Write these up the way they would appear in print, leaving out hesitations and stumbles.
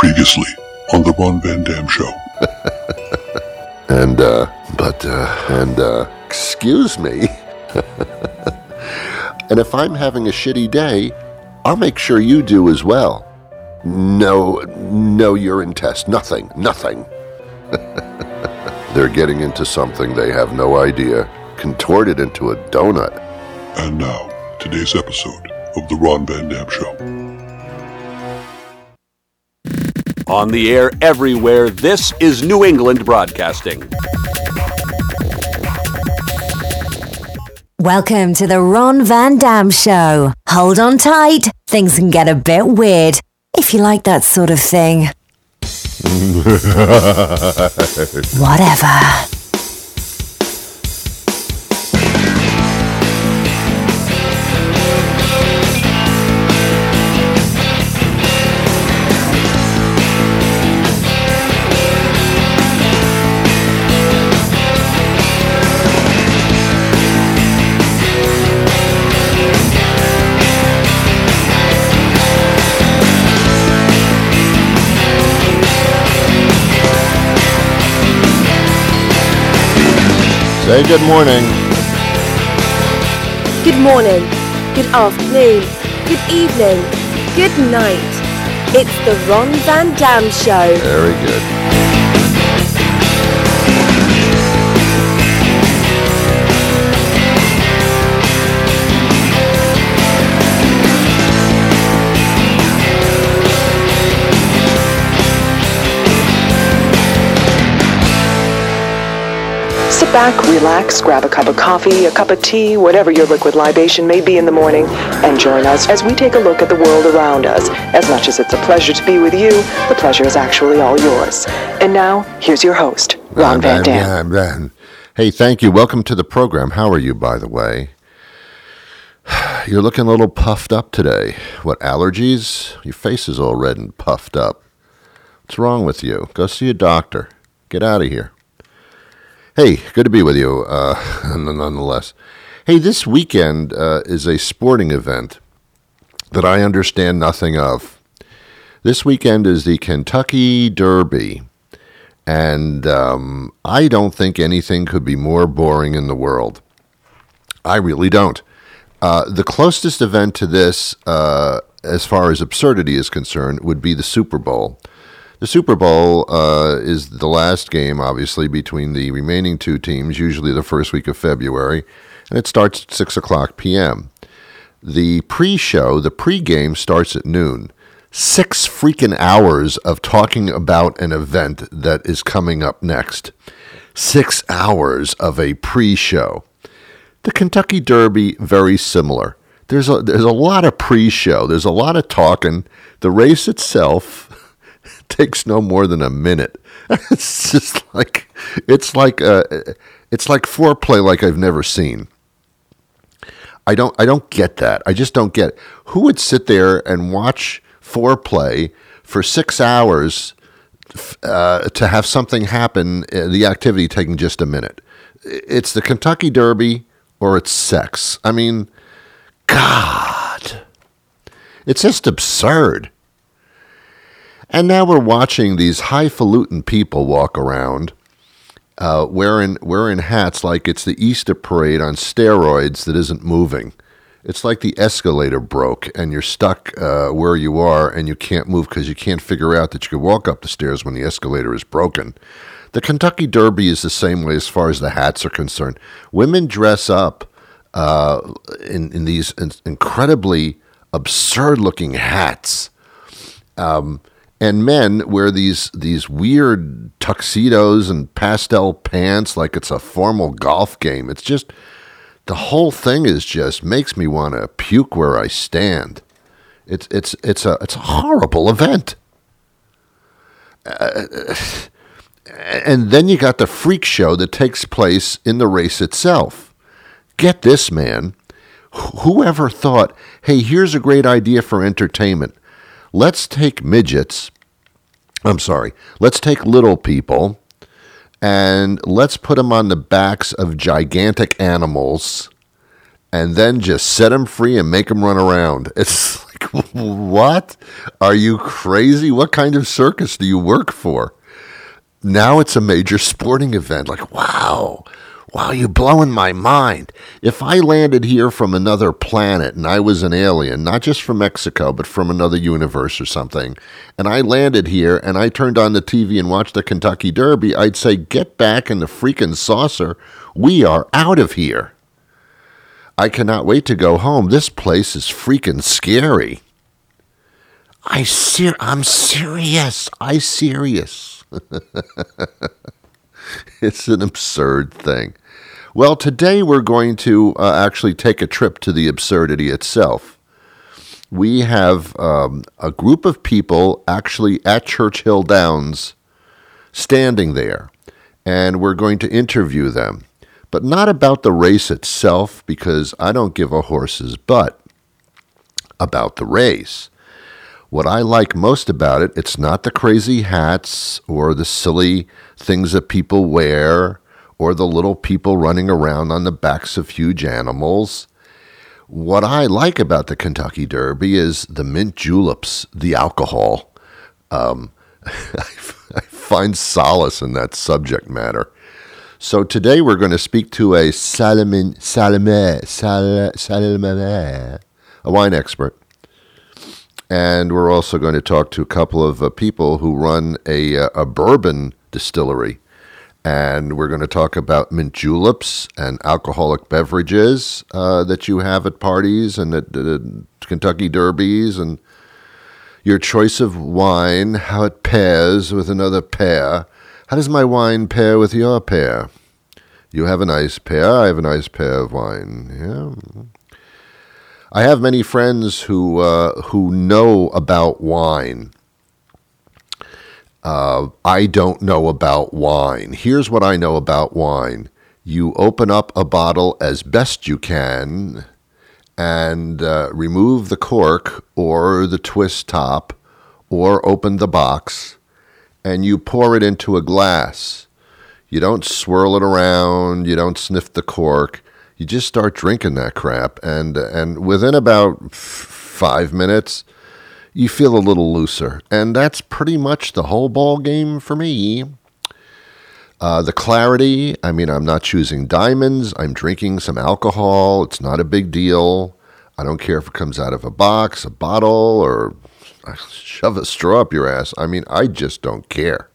Previously on the Ron Van Dam Show. Excuse me. And if I'm having a shitty day, I'll make sure you do as well. No urine test, nothing. They're getting into something they have no idea, contorted into a donut. And now, today's episode of the Ron Van Dam Show. On the air everywhere, this is New England Broadcasting. Welcome to the Ron Van Dam Show. Hold on tight, things can get a bit weird, if you like that sort of thing. Whatever. Say good morning. Good morning, good afternoon, good evening, good night. It's the Ron Van Dam Show. Very good. Sit back, relax, grab a cup of coffee, a cup of tea, whatever your liquid libation may be in the morning, and join us as we take a look at the world around us. As much as it's a pleasure to be with you, the pleasure is actually all yours. And now, here's your host, Ron Van Dam. Hey, thank you. Welcome to the program. How are you, by the way? You're looking a little puffed up today. What, allergies? Your face is all red and puffed up. What's wrong with you? Go see a doctor. Get out of here. Hey, good to be with you, nonetheless. Hey, this weekend is a sporting event that I understand nothing of. This weekend is the Kentucky Derby, and I don't think anything could be more boring in the world. I really don't. The closest event to this, as far as absurdity is concerned, would be the Super Bowl. The Super Bowl is the last game, obviously, between the remaining two teams, usually the first week of February, and it starts at 6 o'clock p.m. The pregame starts at noon. 6 freaking hours of talking about an event that is coming up next. 6 hours of a pre-show. The Kentucky Derby, very similar. There's a lot of pre-show. There's a lot of talking. The race itself takes no more than a minute. It's just like it's like foreplay like I've never seen. I don't get that. I just don't get it. Who would sit there and watch foreplay for 6 hours to have something happen, the activity taking just a minute? It's the Kentucky Derby or it's sex. I mean, God. It's just absurd. And now we're watching these highfalutin people walk around wearing hats like it's the Easter parade on steroids that isn't moving. It's like the escalator broke and you're stuck where you are and you can't move because you can't figure out that you can walk up the stairs when the escalator is broken. The Kentucky Derby is the same way as far as the hats are concerned. Women dress up in these incredibly absurd-looking hats. And men wear these weird tuxedos and pastel pants like it's a formal golf game. It's just, the whole thing is just makes me want to puke where I stand. It's a horrible event. And then you got the freak show that takes place in the race itself. Get this, man. Whoever thought, hey, here's a great idea for entertainment. Let's take let's take little people and let's put them on the backs of gigantic animals and then just set them free and make them run around. It's like, What? Are you crazy? What kind of circus do you work for? Now it's a major sporting event. Like, wow, you're blowing my mind. If I landed here from another planet and I was an alien, not just from Mexico, but from another universe or something, and I landed here and I turned on the TV and watched the Kentucky Derby, I'd say, get back in the freaking saucer. We are out of here. I cannot wait to go home. This place is freaking scary. I'm serious. It's an absurd thing. Well, today we're going to actually take a trip to the absurdity itself. We have a group of people actually at Churchill Downs standing there, and we're going to interview them. But not about the race itself, because I don't give a horse's butt about the race. What I like most about it, it's not the crazy hats or the silly things that people wear or the little people running around on the backs of huge animals. What I like about the Kentucky Derby is the mint juleps, the alcohol. I find solace in that subject matter. So today we're going to speak to a wine expert. And we're also going to talk to a couple of people who run a bourbon distillery. And we're going to talk about mint juleps and alcoholic beverages that you have at parties and at Kentucky Derbies, and your choice of wine, how it pairs with another pair. How does my wine pair with your pair? You have a nice pair, I have a nice pair of wine. Yeah. I have many friends who know about wine. I don't know about wine. Here's what I know about wine. You open up a bottle as best you can and remove the cork or the twist top or open the box, and you pour it into a glass. You don't swirl it around. You don't sniff the cork. You just start drinking that crap, and within about 5 minutes, you feel a little looser. And that's pretty much the whole ball game for me. The clarity, I'm not choosing diamonds. I'm drinking some alcohol. It's not a big deal. I don't care if it comes out of a box, a bottle, or I shove a straw up your ass. I just don't care.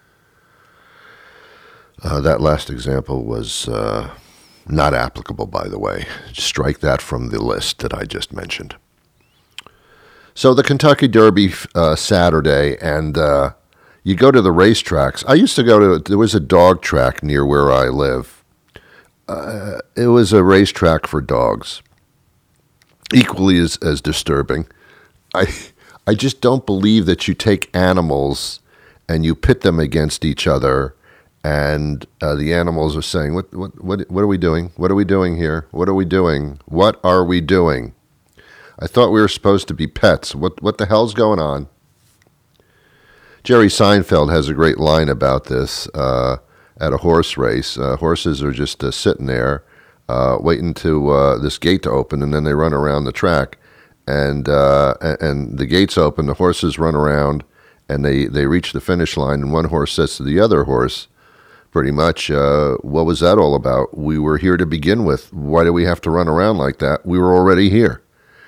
That last example was not applicable, by the way. Strike that from the list that I just mentioned. So the Kentucky Derby Saturday, and you go to the racetracks. I used to there was a dog track near where I live. It was a racetrack for dogs. Equally as disturbing. I just don't believe that you take animals and you pit them against each other, and the animals are saying, what are we doing? What are we doing here? What are we doing? What are we doing? I thought we were supposed to be pets. What the hell's going on? Jerry Seinfeld has a great line about this at a horse race. Horses are just sitting there waiting to this gate to open, and then they run around the track. And the gates open, the horses run around, and they reach the finish line, and one horse says to the other horse, pretty much, what was that all about? We were here to begin with. Why do we have to run around like that? We were already here.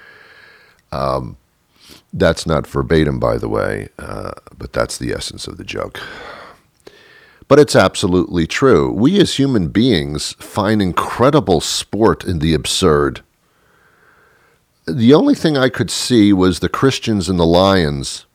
That's not verbatim, by the way, but that's the essence of the joke. But it's absolutely true. We as human beings find incredible sport in the absurd. The only thing I could see was the Christians and the Lions.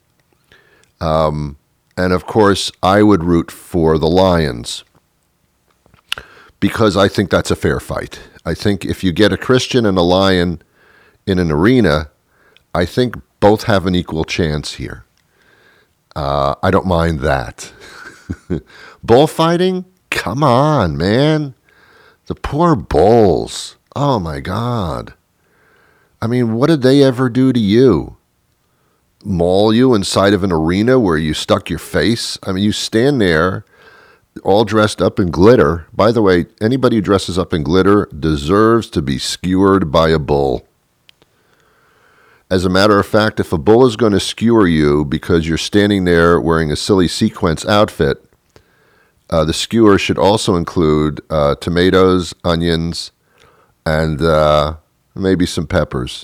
And of course, I would root for the Lions because I think that's a fair fight. I think if you get a Christian and a Lion in an arena, I think both have an equal chance here. I don't mind that. Bullfighting? Come on, man. The poor bulls. Oh, my God. What did they ever do to you? Maul you inside of an arena where you stuck your face? You stand there all dressed up in glitter. By the way, anybody who dresses up in glitter deserves to be skewered by a bull. As a matter of fact, if a bull is going to skewer you because you're standing there wearing a silly sequence outfit, the skewer should also include tomatoes, onions, and maybe some peppers.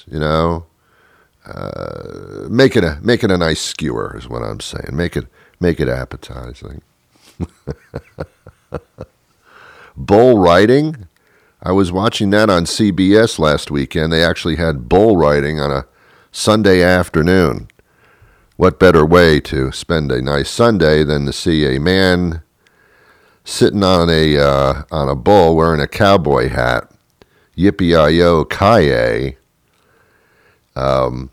Make it a nice skewer is what I'm saying. Make it appetizing. Bull riding. I was watching that on CBS last weekend. They actually had bull riding on a Sunday afternoon. What better way to spend a nice Sunday than to see a man sitting on a bull wearing a cowboy hat? Yippee-yi-yo, ki-yay. And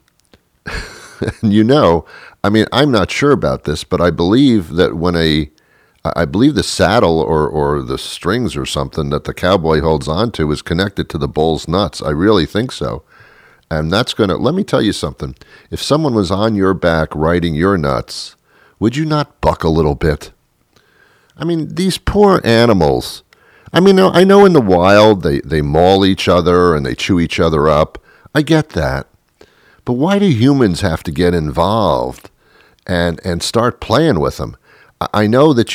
I'm not sure about this, but I believe that I believe the saddle or the strings or something that the cowboy holds on to is connected to the bull's nuts. I really think so. And that's let me tell you something. If someone was on your back riding your nuts, would you not buck a little bit? I mean, these poor animals. I mean, I know in the wild they maul each other and they chew each other up. I get that. But why do humans have to get involved and start playing with them? I know that you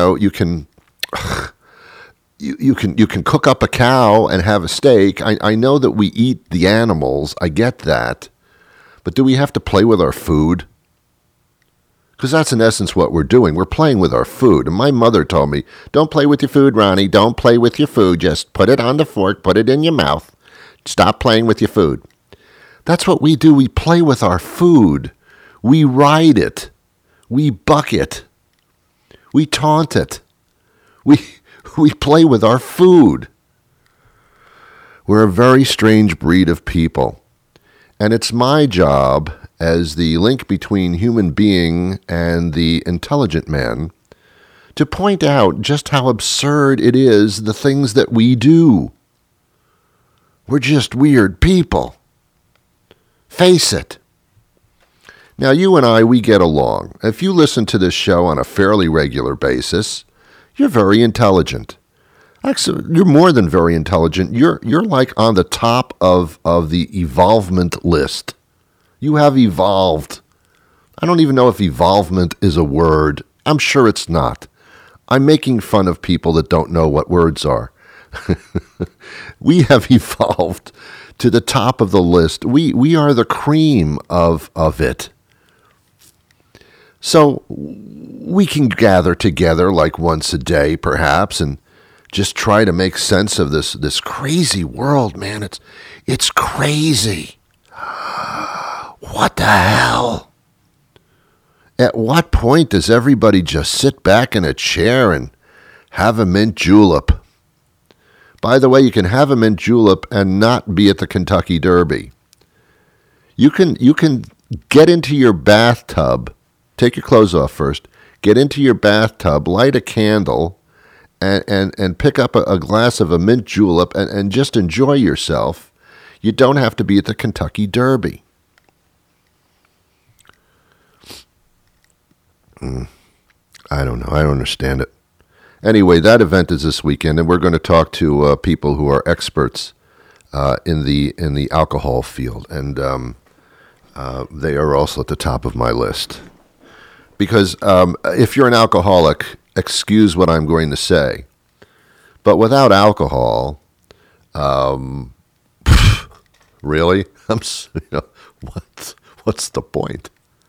can cook up a cow and have a steak. I know that we eat the animals. I get that. But do we have to play with our food? Because that's in essence what we're doing. We're playing with our food. And my mother told me, don't play with your food, Ronnie. Don't play with your food. Just put it on the fork, put it in your mouth. Stop playing with your food. That's what we do. We play with our food. We ride it. We buck it. We taunt it. We play with our food. We're a very strange breed of people. And it's my job as the link between human being and the intelligent man to point out just how absurd it is, the things that we do. We're just weird people. Face it. Now, you and I, we get along. If you listen to this show on a fairly regular basis, you're very intelligent. Actually, you're more than very intelligent. You're like on the top of the evolvement list. You have evolved. I don't even know if evolvement is a word. I'm sure it's not. I'm making fun of people that don't know what words are. We have evolved to the top of the list. We are the cream of it. So we can gather together like once a day, perhaps, and just try to make sense of this crazy world, man. It's crazy. What the hell? At what point does everybody just sit back in a chair and have a mint julep? By the way, you can have a mint julep and not be at the Kentucky Derby. You can get into your bathtub, take your clothes off first, get into your bathtub, light a candle, and pick up a glass of a mint julep and just enjoy yourself. You don't have to be at the Kentucky Derby. I don't know. I don't understand it. Anyway, that event is this weekend, and we're going to talk to people who are experts in the alcohol field, and they are also at the top of my list. Because if you're an alcoholic, excuse what I'm going to say, but without alcohol, really, what's the point?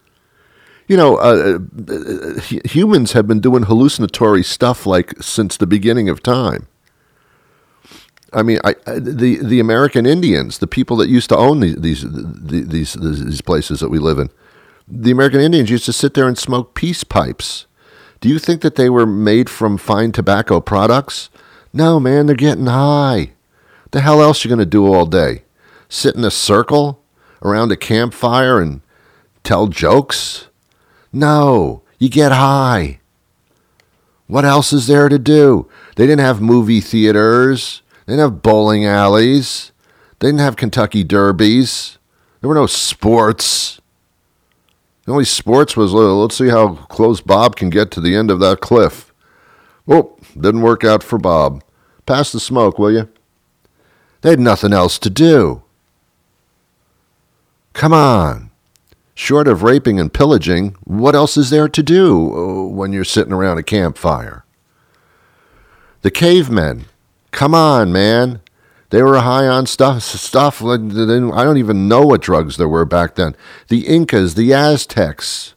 Humans have been doing hallucinatory stuff like since the beginning of time. I mean, the American Indians, the people that used to own these places that we live in, the American Indians used to sit there and smoke peace pipes. Do you think that they were made from fine tobacco products? No, man, they're getting high. The hell else you going to do all day? Sit in a circle around a campfire and tell jokes? No, you get high. What else is there to do? They didn't have movie theaters. They didn't have bowling alleys. They didn't have Kentucky Derbies. There were no sports. The only sports was, let's see how close Bob can get to the end of that cliff. Oh, didn't work out for Bob. Pass the smoke, will you? They had nothing else to do. Come on. Short of raping and pillaging, what else is there to do when you're sitting around a campfire? The cavemen. Come on, man. They were high on stuff. I don't even know what drugs there were back then. The Incas, the Aztecs.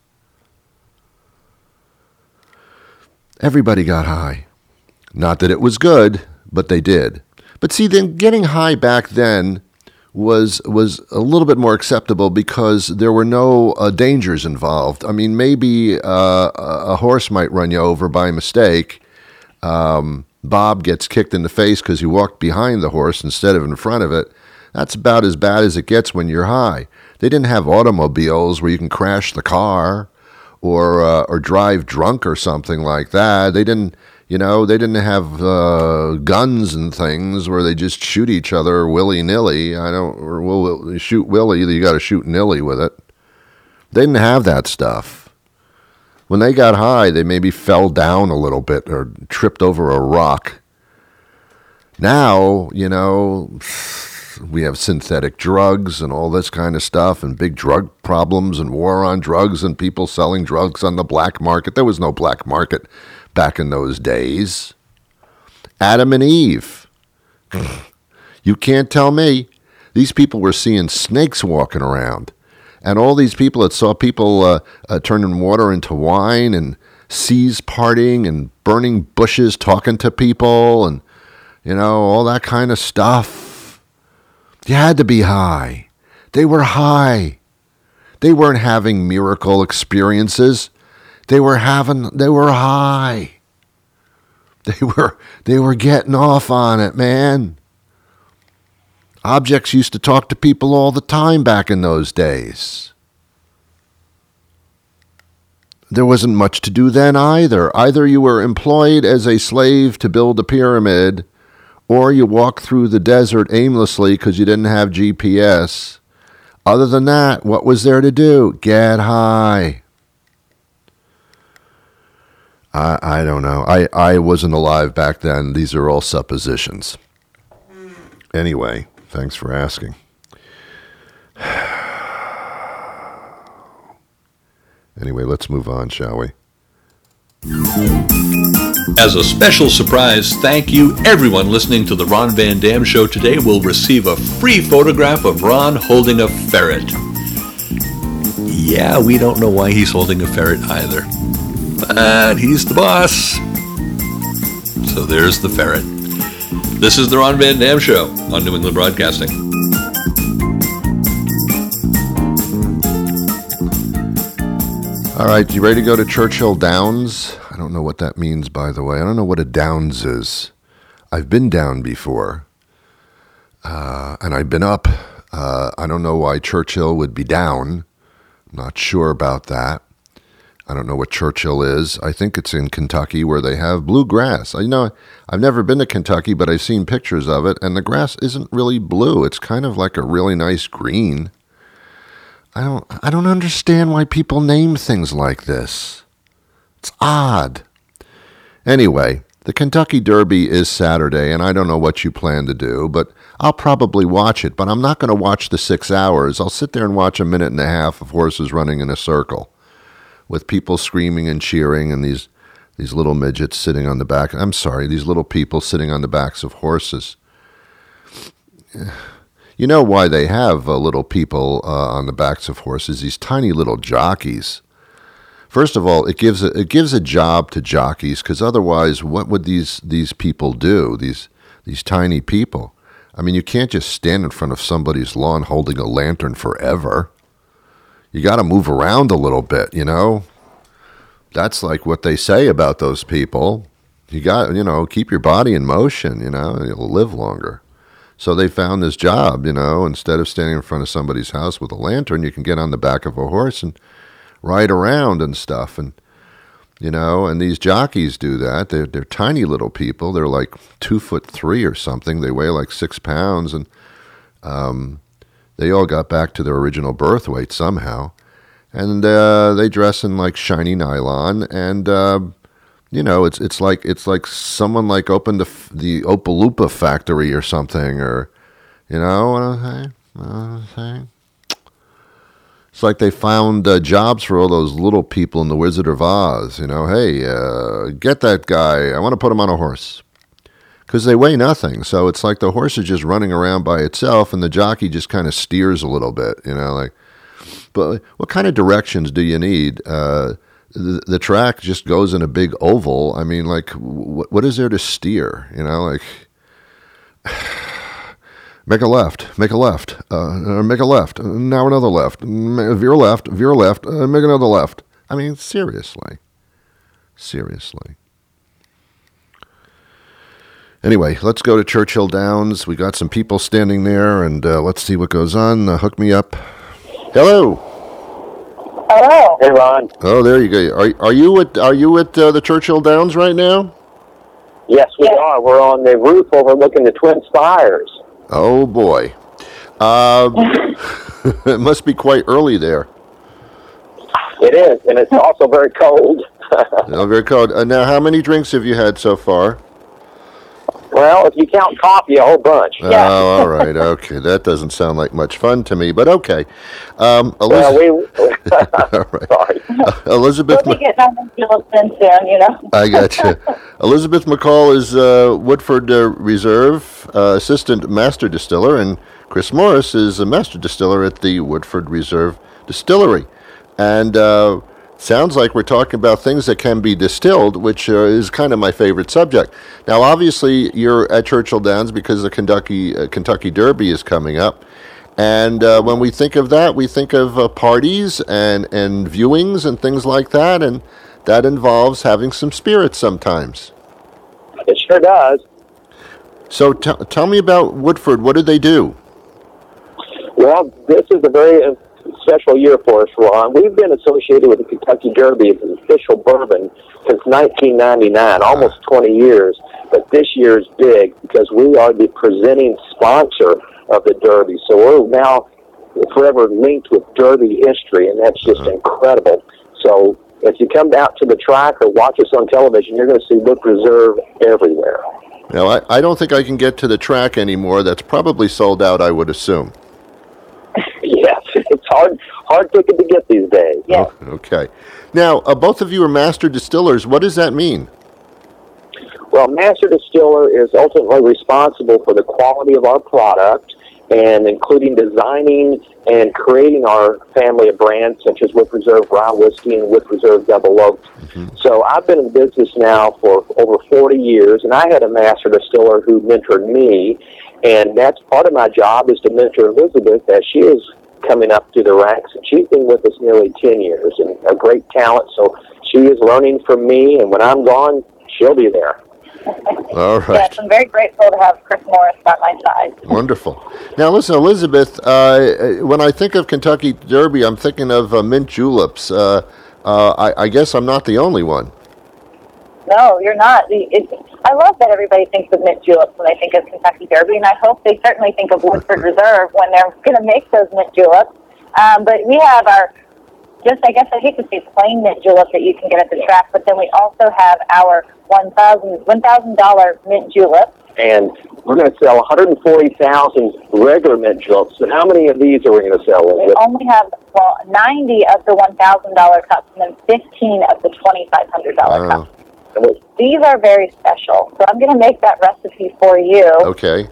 Everybody got high. Not that it was good, but they did. But see, then getting high back then was a little bit more acceptable because there were no dangers involved. I mean, maybe a horse might run you over by mistake. Bob gets kicked in the face because he walked behind the horse instead of in front of it. That's about as bad as it gets when you're high. They didn't have automobiles where you can crash the car or drive drunk or something like that. They didn't have guns and things where they just shoot each other willy-nilly. We'll shoot Willie, you got to shoot Nilly with it. They didn't have that stuff. When they got high, they maybe fell down a little bit or tripped over a rock. Now, we have synthetic drugs and all this kind of stuff and big drug problems and war on drugs and people selling drugs on the black market. There was no black market back in those days. Adam and Eve. You can't tell me. These people were seeing snakes walking around. And all these people that saw people turning water into wine and seas parting and burning bushes, talking to people and, all that kind of stuff. You had to be high. They were high. They weren't having miracle experiences. They were high. They were getting off on it, man. Objects used to talk to people all the time back in those days. There wasn't much to do then either. Either you were employed as a slave to build a pyramid, or you walked through the desert aimlessly because you didn't have GPS. Other than that, what was there to do? Get high. I don't know. I wasn't alive back then. These are all suppositions. Anyway, thanks for asking. Anyway, let's move on, shall we? As a special surprise, thank you. Everyone listening to the Ron Van Dam Show today will receive a free photograph of Ron holding a ferret. Yeah, we don't know why he's holding a ferret either. But he's the boss. So there's the ferret. This is the Ron Van Dam Show on New England Broadcasting. All right, you ready to go to Churchill Downs? I don't know what that means, by the way. I don't know what a downs is. I've been down before, and I've been up. I don't know why Churchill would be down. I'm not sure about that. I don't know what Churchill is. I think it's in Kentucky where they have bluegrass. I've never been to Kentucky, but I've seen pictures of it, and the grass isn't really blue. It's kind of like a really nice green. I don't understand why people name things like this. It's odd. Anyway, the Kentucky Derby is Saturday, and I don't know what you plan to do, but I'll probably watch it. But I'm not going to watch the 6 hours. I'll sit there and watch a minute and a half of horses running in a circle with people screaming and cheering and these little midgets sitting on the back. I'm sorry, these little people sitting on the backs of horses. You know why they have little people on the backs of horses, these tiny little jockeys. First of all, it gives a job to jockeys, because otherwise what would these people do, these tiny people? I mean, you can't just stand in front of somebody's lawn holding a lantern forever. You got to move around a little bit, That's like what they say about those people. You got, keep your body in motion, you'll live longer. So they found this job, instead of standing in front of somebody's house with a lantern, you can get on the back of a horse and ride around and stuff. And, and these jockeys do that. They're tiny little people. They're like 2'3" or something. They weigh like 6 pounds. And they all got back to their original birth weight somehow. And they dress in like shiny nylon. And, it's like someone like opened the Opa-Loompa factory or something, or, what I'm saying? It's like they found jobs for all those little people in The Wizard of Oz. You know, hey, get that guy. I want to put him on a horse. Because they weigh nothing. So it's like the horse is just running around by itself and the jockey just kind of steers a little bit, you know, like, but what kind of directions do you need? The track just goes in a big oval. I mean, like, what is there to steer? You know, like, make a left, make a left, make a left, now another left, veer left, make another left. I mean, seriously. Anyway, let's go to Churchill Downs. We got some people standing there, and let's see what goes on. Hook me up. Hello. Hello. Hey, Ron. Oh, there you go. Are you at the Churchill Downs right now? Yes, we are. We're on the roof overlooking the Twin Spires. Oh boy. It must be quite early there. It is, and it's also very cold. Very cold. Now, how many drinks have you had so far? Well, if you count coffee, a whole bunch. Oh, all right. Okay. That doesn't sound like much fun to me, but okay. All right. Sorry. Elizabeth. We'll be getting on the Philippines soon, you know. I got you. Elizabeth McCall is Woodford Reserve Assistant Master Distiller, and Chris Morris is a Master Distiller at the Woodford Reserve Distillery. And sounds like we're talking about things that can be distilled, which is kind of my favorite subject. Now, obviously, you're at Churchill Downs because the Kentucky Derby is coming up. And when we think of that, we think of parties and viewings and things like that, and that involves having some spirits sometimes. It sure does. So tell me about Woodford. What did they do? Well, this is a very special year for us, Ron. We've been associated with the Kentucky Derby as an official bourbon since 1999, almost 20 years. But this year is big because we are the presenting sponsor of the Derby. So we're now forever linked with Derby history, and that's just incredible. So if you come out to the track or watch us on television, you're going to see Woodford Reserve everywhere. Now, I don't think I can get to the track anymore. That's probably sold out, I would assume. Yes, it's hard ticket to get these days. Yes. Oh, okay. Now, both of you are master distillers. What does that mean? Well, master distiller is ultimately responsible for the quality of our product, and including designing and creating our family of brands such as Woodford Reserve Rye Whiskey and Woodford Reserve Double Oaked. Mm-hmm. So I've been in business now for over 40 years, and I had a master distiller who mentored me, and that's part of my job is to mentor Elizabeth as she is coming up through the ranks, and she's been with us nearly 10 years and a great talent, so she is learning from me, and when I'm gone, she'll be there. All right. Yes, I'm very grateful to have Chris Morris by my side. Wonderful. Now, listen, Elizabeth, when I think of Kentucky Derby, I'm thinking of mint juleps. I guess I'm not the only one. No, you're not. I love that everybody thinks of mint juleps when they think of Kentucky Derby, and I hope they certainly think of Woodford Reserve when they're going to make those mint juleps. But we have our, I guess I hate to say plain mint julep that you can get at the track, but then we also have our $1,000 mint julep. And we're going to sell 140,000 regular mint juleps. And how many of these are we going to sell? We only have, 90 of the $1,000 cups and then 15 of the $2,500 cups. These are very special. So I'm going to make that recipe for you. Okay.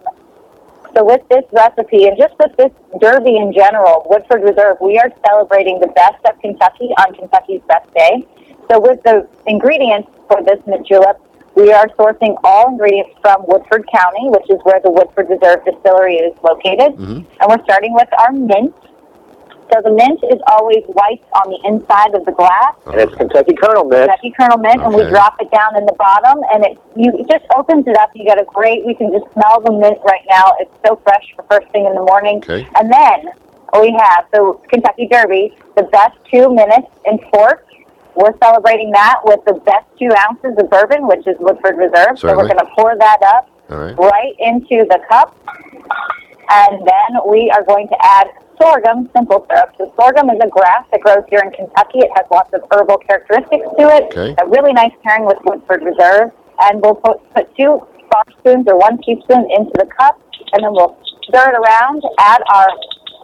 So with this recipe, and just with this Derby in general, Woodford Reserve, we are celebrating the best of Kentucky on Kentucky's best day. So with the ingredients for this mint julep, we are sourcing all ingredients from Woodford County, which is where the Woodford Reserve Distillery is located. Mm-hmm. And we're starting with our mint. So the mint is always white on the inside of the glass. And it's Kentucky Colonel mint. Kentucky Colonel mint, and we drop it down in the bottom, and it just opens it up. You got we can just smell the mint right now. It's so fresh for first thing in the morning. Okay. And then we have the Kentucky Derby, the best 2 minutes in port. We're celebrating that with the best 2 ounces of bourbon, which is Woodford Reserve. Certainly. So we're going to pour that up right into the cup, and then we are going to add sorghum simple syrup. So sorghum is a grass that grows here in Kentucky. It has lots of herbal characteristics to it. Okay. A really nice pairing with Woodford Reserve. And we'll put 2 bar spoons or 1 teaspoon into the cup, and then we'll stir it around, add our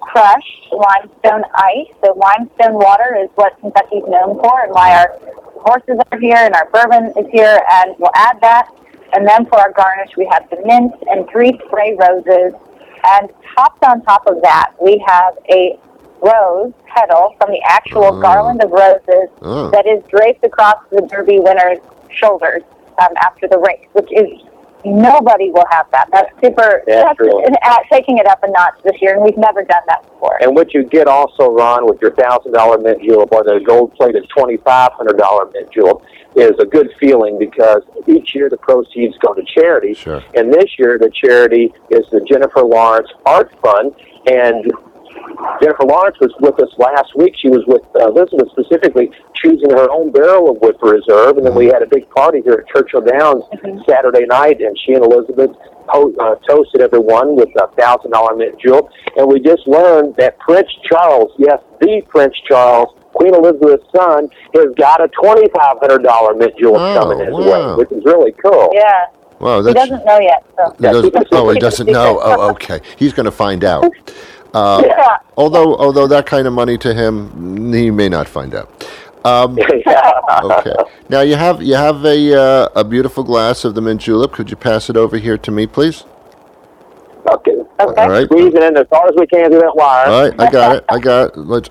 crushed limestone ice. So limestone water is what Kentucky's known for, and why our horses are here and our bourbon is here, and we'll add that. And then for our garnish, we have the mint and 3 spray roses. And topped on top of that, we have a rose petal from the actual garland of roses that is draped across the Derby winner's shoulders after the race, which is, nobody will have that. That's super, that's taking it up a notch this year, and we've never done that before. And what you get also, Ron, with your $1,000 mint julep or the gold-plated $2,500 mint julep is a good feeling, because each year the proceeds go to charity. Sure. And this year the charity is the Jennifer Lawrence Art Fund. And Jennifer Lawrence was with us last week. She was with Elizabeth specifically choosing her own barrel of Woodford Reserve. And then we had a big party here at Churchill Downs Saturday night, and she and Elizabeth toasted everyone with a $1,000 mint julep. And we just learned that Prince Charles, yes, the Prince Charles, Queen Elizabeth's son, has got a $2,500 mint julep coming his way, which is really cool. Yeah. Wow, he doesn't know yet. So. He doesn't know. Oh, okay. He's going to find out. Although that kind of money to him, he may not find out. Okay. Now you have a beautiful glass of the mint julep. Could you pass it over here to me, please? Okay. All right. Squeeze it in as far as we can through that wire. All right. I got it.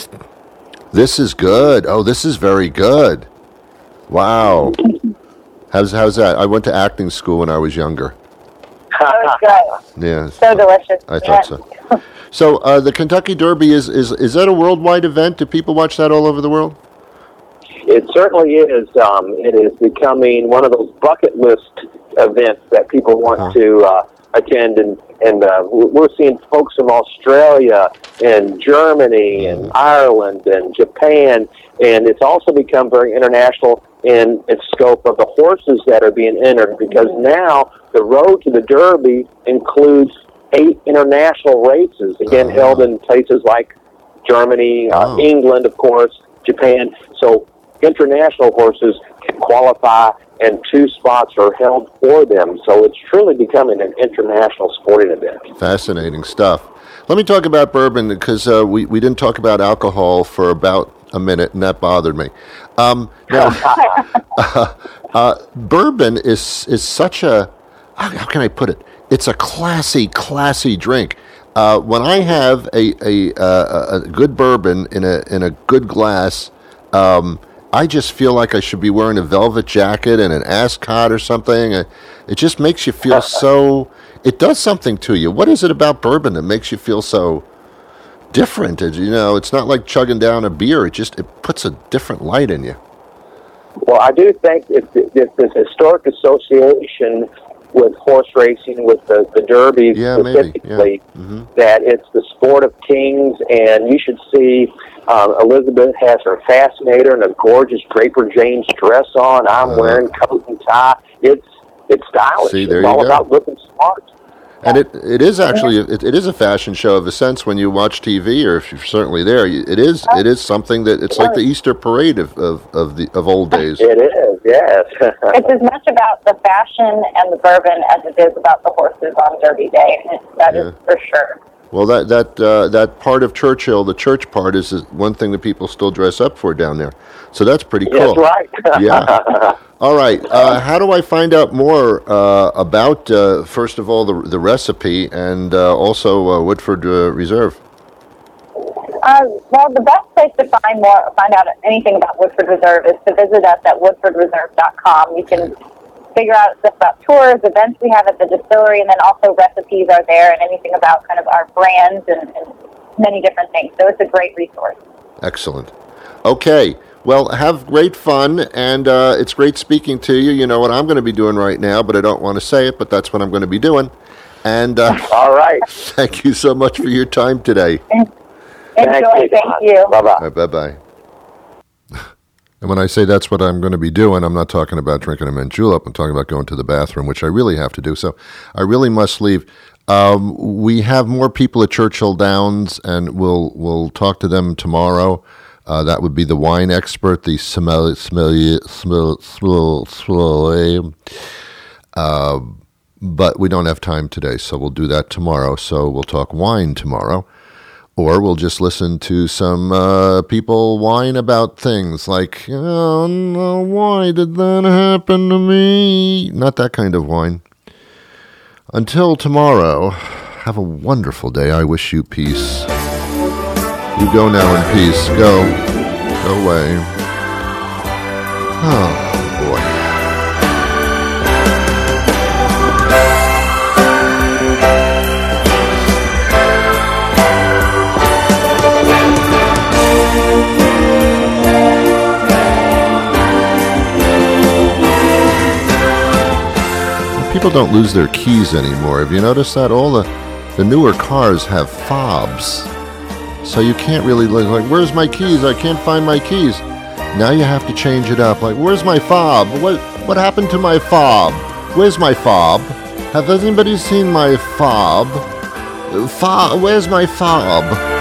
This is good. Oh, this is very good. Wow. How's that? I went to acting school when I was younger. That was good. Yeah. So delicious. I thought so. So the Kentucky Derby is that a worldwide event? Do people watch that all over the world? It certainly is. It is becoming one of those bucket list events that people want to attend, and we're seeing folks from Australia and Germany and Ireland and Japan, and it's also become very international in its scope of the horses that are being entered, because now the road to the Derby includes 8 international races, again held in places like Germany, England, of course, Japan. So international horses can qualify, and 2 spots are held for them. So it's truly becoming an international sporting event. Fascinating stuff. Let me talk about bourbon, because we didn't talk about alcohol for about a minute, and that bothered me. Bourbon is such a, how can I put it? It's a classy drink. When I have a good bourbon in a good glass, I just feel like I should be wearing a velvet jacket and an ascot or something. It just makes you feel so. It does something to you. What is it about bourbon that makes you feel so different? It's not like chugging down a beer. It puts a different light in you. Well, I do think it's this historic association with horse racing, with the Derby specifically, that it's the sport of kings, and you should see Elizabeth has her fascinator and a gorgeous Draper James dress on. I'm wearing coat and tie. It's stylish. See, there it's all about looking smart. And it is actually it is a fashion show of a sense when you watch TV, or if you're certainly there. It is something that it's like the Easter parade of old days. It is, yes. It's as much about the fashion and the bourbon as it is about the horses on Derby Day. That is for sure. Well, that part of Churchill, the church part, is one thing that people still dress up for down there. So that's pretty cool. That's right. Yeah. All right. How do I find out more about, first of all, the recipe and also Woodford Reserve? Well, the best place to find out anything about Woodford Reserve is to visit us at woodfordreserve.com. You can figure out stuff about tours, events we have at the distillery, and then also recipes are there, and anything about kind of our brands and many different things. So it's a great resource. Excellent. Okay. Well, have great fun, and it's great speaking to you. You know what I'm going to be doing right now, but I don't want to say it, but that's what I'm going to be doing. And all right. Thank you so much for your time today. Enjoy. Thank you. Bye-bye. Bye-bye. And when I say that's what I'm going to be doing, I'm not talking about drinking a mint julep. I'm talking about going to the bathroom, which I really have to do. So I really must leave. We have more people at Churchill Downs, and we'll talk to them tomorrow. That would be the wine expert, the sommelier. But we don't have time today, so we'll do that tomorrow. So we'll talk wine tomorrow. Or we'll just listen to some people whine about things like, oh no, why did that happen to me? Not that kind of whine. Until tomorrow, have a wonderful day. I wish you peace. You go now in peace. Go. Go away. Oh, boy. People don't lose their keys anymore. Have you noticed that? All the newer cars have fobs. So you can't really look like, where's my keys? I can't find my keys. Now you have to change it up. Like, where's my fob? What happened to my fob? Where's my fob? Have anybody seen my fob? Where's my fob?